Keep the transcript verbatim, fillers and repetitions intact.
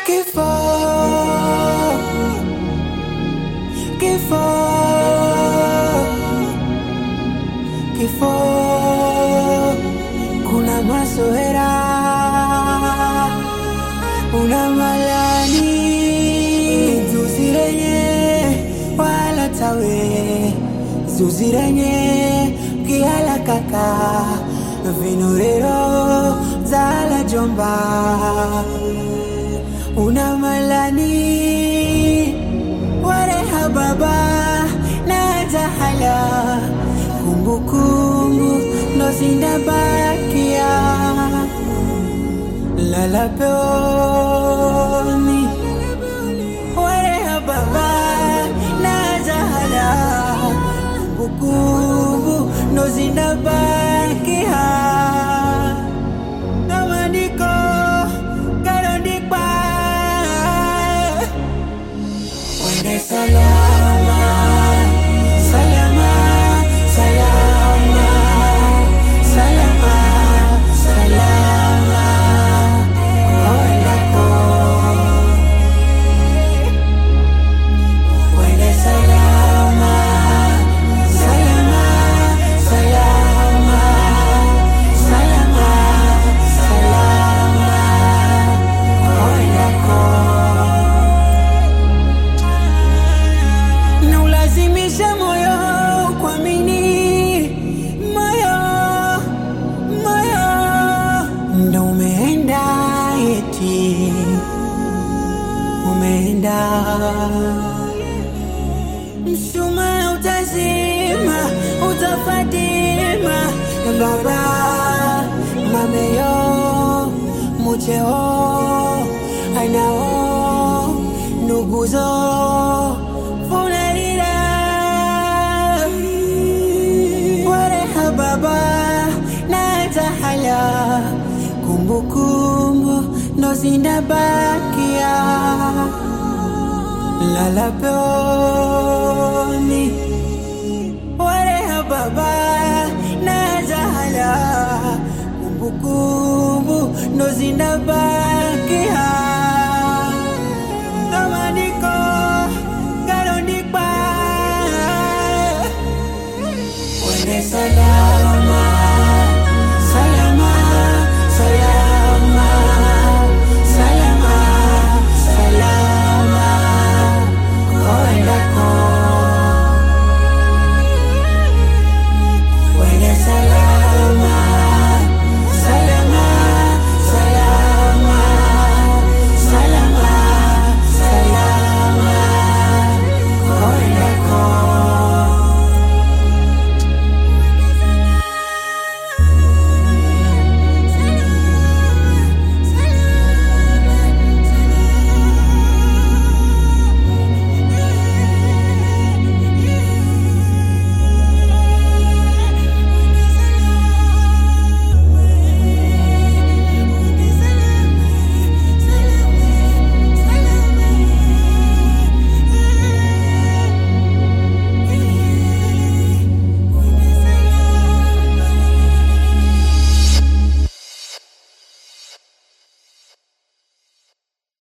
Kifo, kifo, kifo, kuna mazoea, una malani, zuzirenye, wala tawe, zuzirenye, kiala kaka, vinurero, zala jomba. Una malani wareha baba na jahala kumbu kumbu no zindabakia lala peoni wareha baba na jahala kumbu kumbu no zindabakia Salama, salama, salama, salama, salama, ondako. Wende salama, salama, salama, salama, salama, ondako. Lazimisha moyo kuamini, moyo, moyo ndo umeenda eti, umeenda. Mshumaa utazima, utafatima, baba, mameyo, mucheo, ainao, nuguzo, baba na jahala kumbu kumbu no zindabakia lala peoni wareha baba na jahala kumbu kumbu no zindabakia